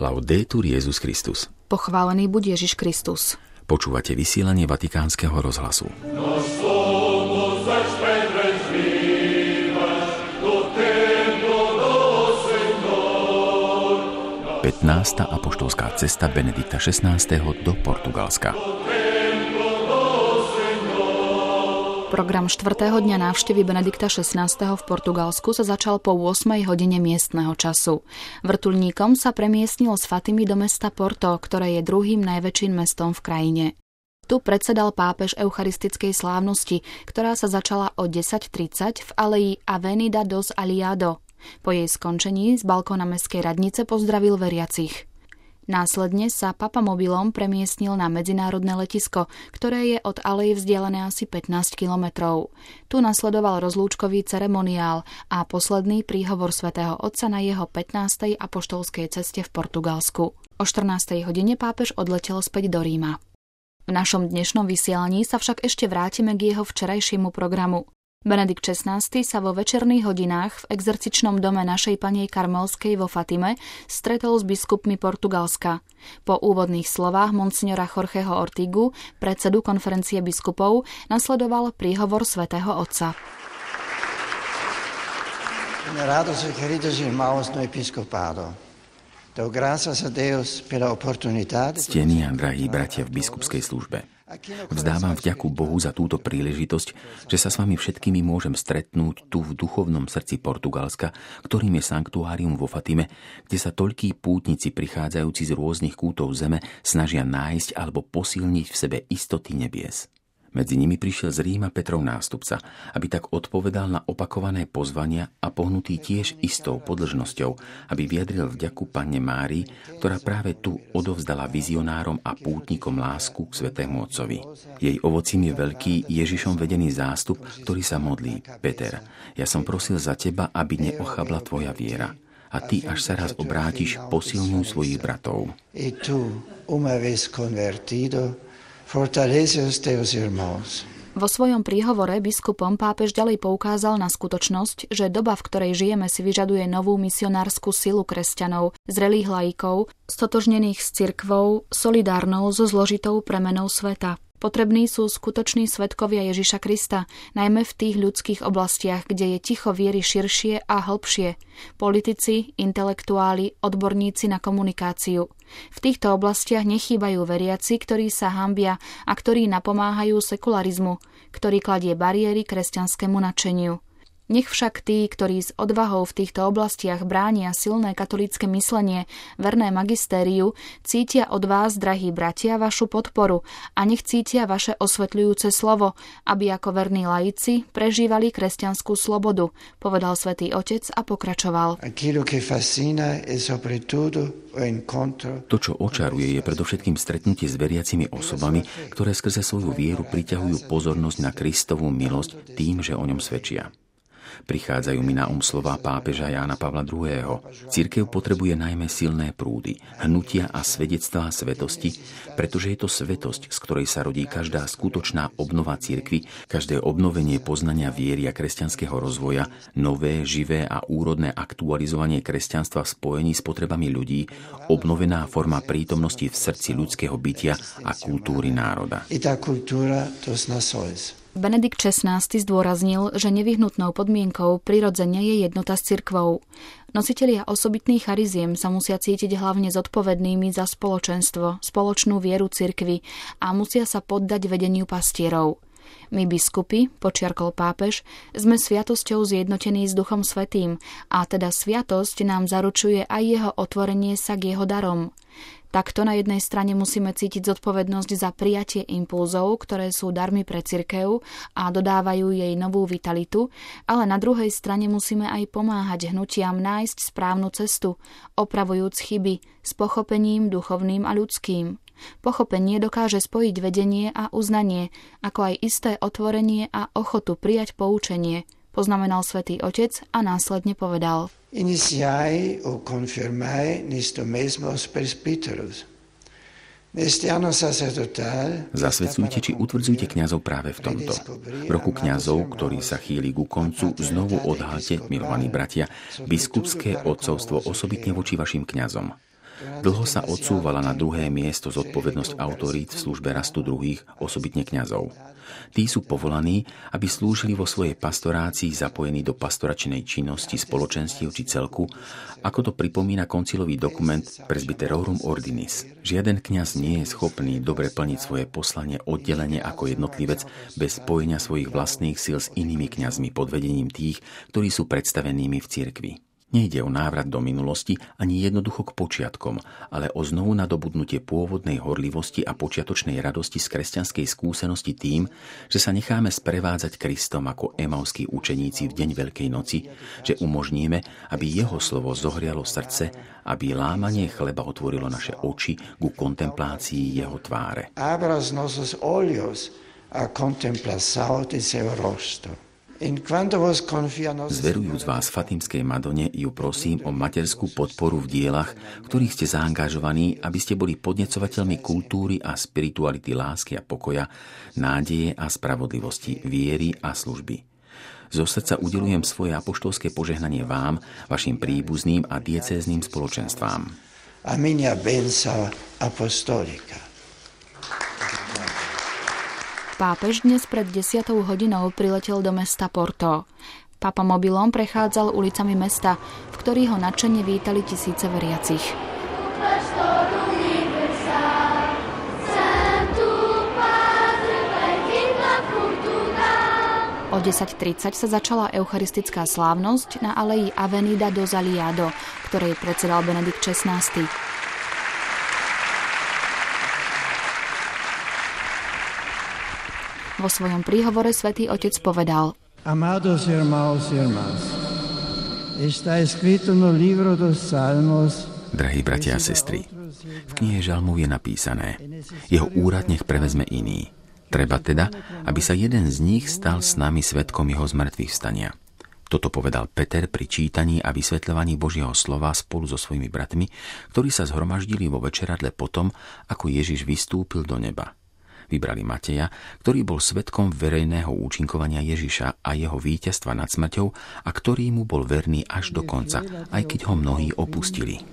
Laudetur Jesus Christus. Pochválený buď Ježiš Kristus. Počúvate vysielanie Vatikánskeho rozhlasu. 15. apoštolská cesta Benedikta XVI. Do Portugalska. Program 4. dňa návštevy Benedikta XVI. V Portugalsku sa začal po 8 hodine miestneho času. Vrtuľníkom sa premiestnil z Fatimy do mesta Porto, ktoré je druhým najväčším mestom v krajine. Tu predsedal pápež eucharistickej slávnosti, ktorá sa začala o 10:30 v aleji Avenida dos Aliados. Po jej skončení z balkóna mestskej radnice pozdravil veriacich. Následne sa papamobilom premiestnil na medzinárodné letisko, ktoré je od aleje vzdialené asi 15 kilometrov. Tu nasledoval rozlúčkový ceremoniál a posledný príhovor svätého Otca na jeho 15. apoštolskej ceste v Portugalsku. O 14. hodine pápež odletel späť do Ríma. V našom dnešnom vysielaní sa však ešte vrátime k jeho včerajšiemu programu. Benedikt XVI. Sa vo večerných hodinách v exercičnom dome Našej Pannej Karmelskej vo Fatime stretol s biskupmi Portugalska. Po úvodných slovách monsignora Jorgeho Ortigu, predsedu konferencie biskupov, nasledoval príhovor svätého Otca. Venerados e queridos irmãos no episcopado, dou graças a Deus pela oportunidade. Ctení a drahí bratia v biskupskej službe. Vzdávam vďaku Bohu za túto príležitosť, že sa s vami všetkými môžem stretnúť tu v duchovnom srdci Portugalska, ktorým je sanktuárium vo Fatime, kde sa toľkí pútnici prichádzajúci z rôznych kútov zeme snažia nájsť alebo posilniť v sebe istoty nebies. Medzi nimi prišiel z Ríma Petrov nástupca, aby tak odpovedal na opakované pozvania a pohnutý tiež istou podĺžnosťou, aby vyjadril vďaku Panne Márii, ktorá práve tu odovzdala vizionárom a pútnikom lásku k Svätému Otcovi. Jej ovocím je veľký Ježišom vedený zástup, ktorý sa modlí: Peter, ja som prosil za teba, aby neochabla tvoja viera. A ty, až sa raz obrátiš, posilňuj svojich bratov. Vo svojom príhovore biskupom pápež ďalej poukázal na skutočnosť, že doba, v ktorej žijeme, si vyžaduje novú misionárskú silu kresťanov, zrelých laikov, stotožnených s cirkvou, solidárnou so zložitou premenou sveta. Potrební sú skutoční svedkovia Ježiša Krista, najmä v tých ľudských oblastiach, kde je ticho viery širšie a hlbšie. Politici, intelektuáli, odborníci na komunikáciu. V týchto oblastiach nechýbajú veriaci, ktorí sa hanbia a ktorí napomáhajú sekularizmu, ktorý kladie bariéry kresťanskému nadšeniu. Nech však tí, ktorí s odvahou v týchto oblastiach bránia silné katolícke myslenie, verné magistériu, cítia od vás, drahí bratia, vašu podporu a nech cítia vaše osvetľujúce slovo, aby ako verní laici prežívali kresťanskú slobodu, povedal svätý Otec a pokračoval. To, čo očaruje, je predovšetkým stretnutie s veriacimi osobami, ktoré skrze svoju vieru priťahujú pozornosť na Kristovú milosť tým, že o ňom svedčia. Prichádzajú mi na slová pápeža Jána Pavla II. Cirkev potrebuje najmä silné prúdy, hnutia a svedectvá svetosti, pretože je to svetosť, z ktorej sa rodí každá skutočná obnova cirkvi, každé obnovenie poznania viery a kresťanského rozvoja, nové, živé a úrodné aktualizovanie kresťanstva v spojení s potrebami ľudí, obnovená forma prítomnosti v srdci ľudského bytia a kultúry národa. Benedikt XVI. Zdôraznil, že nevyhnutnou podmienkou prirodzene je jednota s cirkvou. Nositelia osobitných chariziem sa musia cítiť hlavne zodpovednými za spoločenstvo, spoločnú vieru cirkvi a musia sa poddať vedeniu pastierov. My biskupy, podčiarkol pápež, sme sviatosťou zjednotení s Duchom Svätým a teda sviatosť nám zaručuje aj jeho otvorenie sa k jeho darom. Takto na jednej strane musíme cítiť zodpovednosť za prijatie impulzov, ktoré sú darmi pre cirkev a dodávajú jej novú vitalitu, ale na druhej strane musíme aj pomáhať hnutiam nájsť správnu cestu, opravujúc chyby s pochopením duchovným a ľudským. Pochopenie dokáže spojiť vedenie a uznanie, ako aj isté otvorenie a ochotu prijať poučenie, poznamenal svätý Otec a následne povedal: Iniciai o confirmai nisto mesmo os presbyteros. Zasvedcujte či utvrdzujte kňazov práve v tomto. V roku kňazov, ktorý sa chýli ku koncu, znovu odhalte, milovaní bratia, biskupské otcovstvo osobitne voči vašim kňazom. Dlho sa odsúvala na druhé miesto zodpovednosť autorít v službe rastu druhých, osobitne kňazov. Tí sú povolaní, aby slúžili vo svojej pastorácii zapojení do pastoračnej činnosti spoločenstiev či celku, ako to pripomína koncilový dokument Presbyterorum Ordinis. Žiaden kňaz nie je schopný dobre plniť svoje poslanie oddelene ako jednotlivec bez spojenia svojich vlastných síl s inými kňazmi pod vedením tých, ktorí sú predstavenými v cirkvi. Nejde o návrat do minulosti ani jednoducho k počiatkom, ale o znovu nadobudnutie pôvodnej horlivosti a počiatočnej radosti z kresťanskej skúsenosti tým, že sa necháme sprevádzať Kristom ako emauskí učeníci v deň Veľkej noci, že umožníme, aby jeho slovo zohrialo srdce, aby lámanie chleba otvorilo naše oči ku kontemplácii jeho tváre. Abra os nossos olhos a contemplação de seu rosto. Zverujúc vás Fatimskej Madone, ju prosím o materskú podporu v dielach, v ktorých ste zaangažovaní, aby ste boli podnecovateľmi kultúry a spirituality lásky a pokoja, nádeje a spravodlivosti, viery a služby. Zo srdca udelujem svoje apoštolské požehnanie vám, vašim príbuzným a diecézným spoločenstvám. Aminia bensa apostolika. Pápež dnes pred 10 hodinou priletel do mesta Porto. Papa mobilom prechádzal ulicami mesta, v ktorých ho nadšene vítali tisíce veriacich. O 10:30 sa začala eucharistická slávnosť na aleji Avenida do Zaliado, ktorej predsedal Benedikt XVI. Vo svojom príhovore Svätý Otec povedal: Amados irmãos e irmãs, está escrito no livro dos Salmos. Drahí bratia a sestry, v knihe Žalmov je napísané: jeho úrad nech prevezme iný. Treba teda, aby sa jeden z nich stal s nami svedkom jeho zmrtvých vstania. Toto povedal Peter pri čítaní a vysvetľovaní Božieho slova spolu so svojimi bratmi, ktorí sa zhromaždili vo večeradle potom, ako Ježiš vystúpil do neba. Vybrali Mateja, ktorý bol svedkom verejného účinkovania Ježiša a jeho víťazstva nad smrťou a ktorý mu bol verný až do konca, aj keď ho mnohí opustili.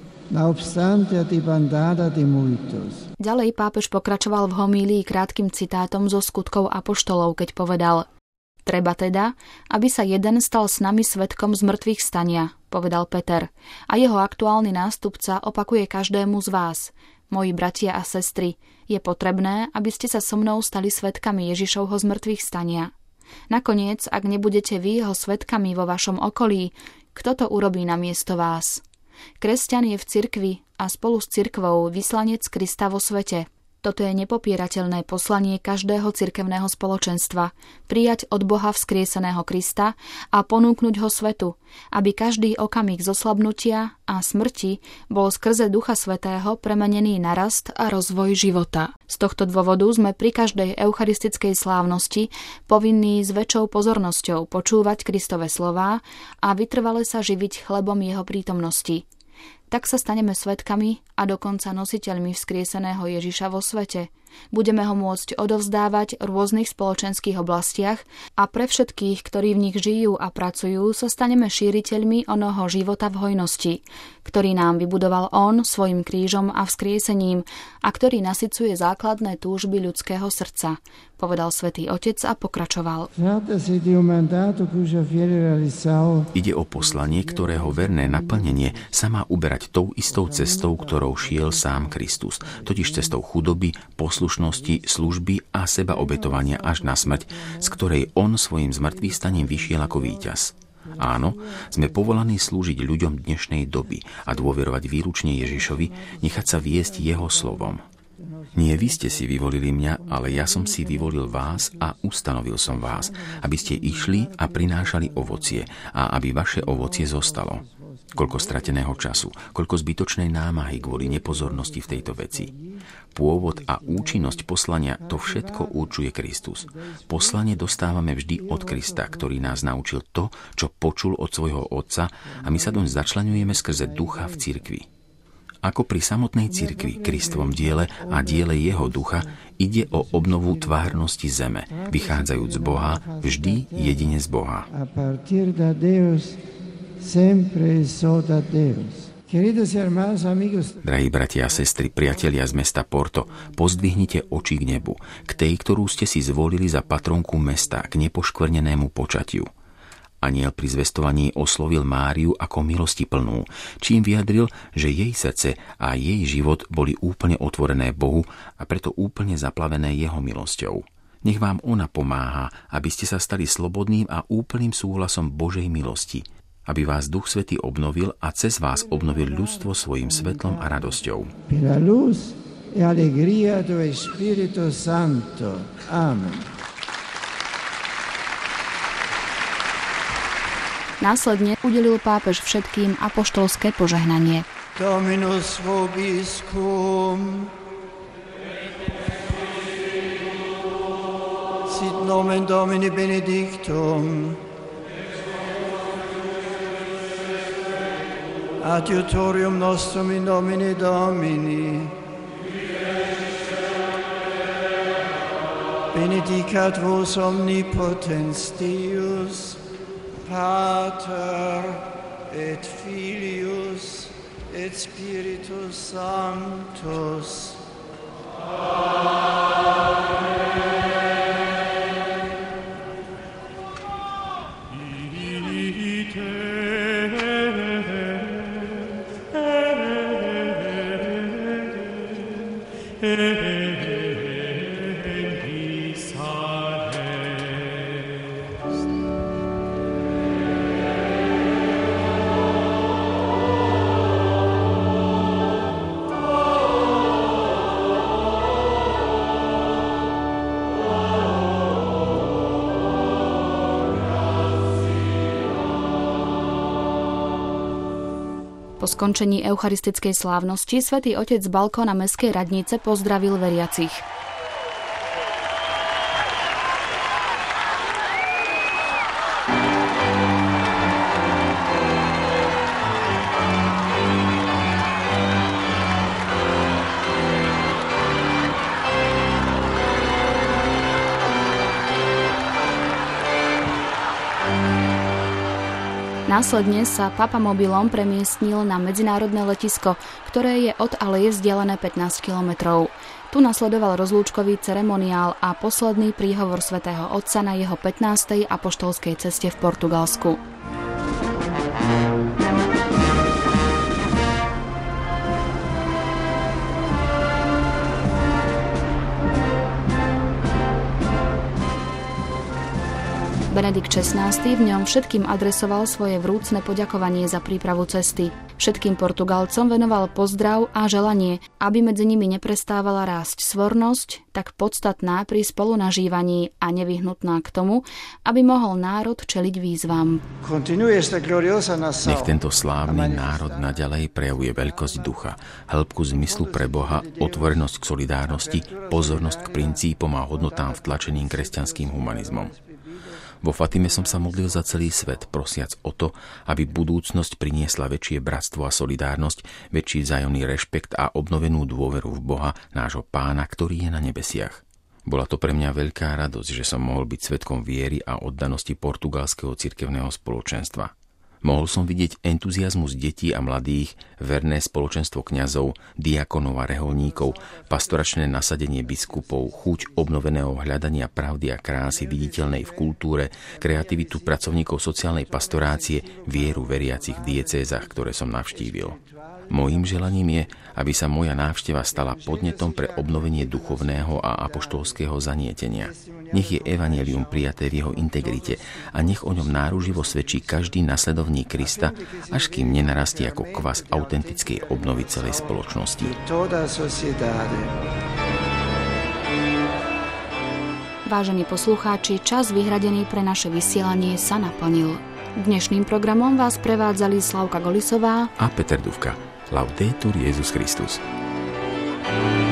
Ďalej pápež pokračoval v homílii krátkym citátom zo Skutkov apoštolov, keď povedal: Treba teda, aby sa jeden stal s nami svedkom zmrtvých stania, povedal Peter, a jeho aktuálny nástupca opakuje každému z vás: Moji bratia a sestry, je potrebné, aby ste sa so mnou stali svedkami Ježišovho zmrtvých stania. Nakoniec, ak nebudete vy jeho svedkami vo vašom okolí, kto to urobí namiesto vás? Kresťan je v cirkvi a spolu s cirkvou vyslanec Krista vo svete. Toto je nepopierateľné poslanie každého cirkevného spoločenstva, prijať od Boha vzkrieseného Krista a ponúknuť ho svetu, aby každý okamih zoslabnutia a smrti bol skrze Ducha Svätého premenený na rast a rozvoj života. Z tohto dôvodu sme pri každej eucharistickej slávnosti povinní s väčšou pozornosťou počúvať Kristove slová a vytrvale sa živiť chlebom jeho prítomnosti. Tak sa staneme svedkami a dokonca nositeľmi vzkrieseného Ježiša vo svete. Budeme ho môcť odovzdávať v rôznych spoločenských oblastiach a pre všetkých, ktorí v nich žijú a pracujú, sa staneme šíriteľmi onoho života v hojnosti, ktorý nám vybudoval on svojim krížom a vzkriesením a ktorý nasycuje základné túžby ľudského srdca, povedal Svätý Otec a pokračoval. Ide o poslanie, ktorého verné naplnenie sa má uberať tou istou cestou, ktorou šiel sám Kristus, totiž cestou chudoby, poslušnosti, služby a sebaobetovania až na smrť, z ktorej on svojim zmŕtvychvstaním vyšiel ako víťaz. Áno, sme povolaní slúžiť ľuďom dnešnej doby a dôverovať výlučne Ježišovi, nechať sa viesť jeho slovom. Nie vy ste si vyvolili mňa, ale ja som si vyvolil vás a ustanovil som vás, aby ste išli a prinášali ovocie a aby vaše ovocie zostalo. Koľko strateného času, koľko zbytočnej námahy kvôli nepozornosti v tejto veci. Pôvod a účinnosť poslania, to všetko určuje Kristus. Poslanie dostávame vždy od Krista, ktorý nás naučil to, čo počul od svojho Otca a my sa doň začleňujeme skrze Ducha v cirkvi. Ako pri samotnej cirkvi, Kristovom diele a diele jeho Ducha, ide o obnovu tvárnosti zeme, vychádzajúc z Boha, vždy jedine z Boha. Drahí bratia a sestry, priatelia z mesta Porto, pozdvihnite oči k nebu, k tej, ktorú ste si zvolili za patronku mesta, k nepoškvrnenému počatiu. Anjel pri zvestovaní oslovil Máriu ako milostiplnú, čím vyjadril, že jej srdce a jej život boli úplne otvorené Bohu a preto úplne zaplavené jeho milosťou. Nech vám ona pomáha, aby ste sa stali slobodným a úplným súhlasom Božej milosti, aby vás Duch Svätý obnovil a cez vás obnovil ľudstvo svojim svetlom a radosťou. Amen. Následne udelil pápež všetkým apoštolské požehnanie. Dominus vobiscum. Sit nomen Domini benedictum. Adiutorium nostrum in nomine Domini. Benedicat vos omnipotens Deus, Pater et Filius et Spiritus Sanctus. Amen. Po skončení eucharistickej slávnosti svätý Otec z balkóna mestskej radnice pozdravil veriacich. Následne sa papamobilom premiestnil na medzinárodné letisko, ktoré je od aleje vzdialené 15 kilometrov. Tu nasledoval rozlúčkový ceremoniál a posledný príhovor svätého Otca na jeho 15. apoštolskej ceste v Portugalsku. Benedikt XVI v ňom všetkým adresoval svoje vrúcne poďakovanie za prípravu cesty. Všetkým Portugalcom venoval pozdrav a želanie, aby medzi nimi neprestávala rásť svornosť, tak podstatná pri spolunažívaní a nevyhnutná k tomu, aby mohol národ čeliť výzvam. Nech tento slávny národ naďalej prejavuje veľkosť ducha, hĺbku zmyslu pre Boha, otvorenosť k solidárnosti, pozornosť k princípom a hodnotám vtlačeným kresťanským humanizmom. Vo Fatime som sa modlil za celý svet, prosiac o to, aby budúcnosť priniesla väčšie bratstvo a solidárnosť, väčší vzájomný rešpekt a obnovenú dôveru v Boha, nášho Pána, ktorý je na nebesiach. Bola to pre mňa veľká radosť, že som mohol byť svedkom viery a oddanosti portugalského cirkevného spoločenstva. Mohol som vidieť entuziazmus detí a mladých, verné spoločenstvo kňazov, diakonov a reholníkov, pastoračné nasadenie biskupov, chuť obnoveného hľadania pravdy a krásy viditeľnej v kultúre, kreativitu pracovníkov sociálnej pastorácie, vieru veriacich v diecézach, ktoré som navštívil. Mojím želaním je, aby sa moja návšteva stala podnetom pre obnovenie duchovného a apoštolského zanietenia. Nech je evanjelium prijaté v jeho integrite a nech o ňom náruživo svedčí každý nasledovník Krista, až kým nenarastie ako kvas autentickej obnovy celej spoločnosti. Vážení poslucháči, čas vyhradený pre naše vysielanie sa naplnil. Dnešným programom vás prevádzali Slavka Golisová a Peter Dufka. Laudetur Jesus Christus.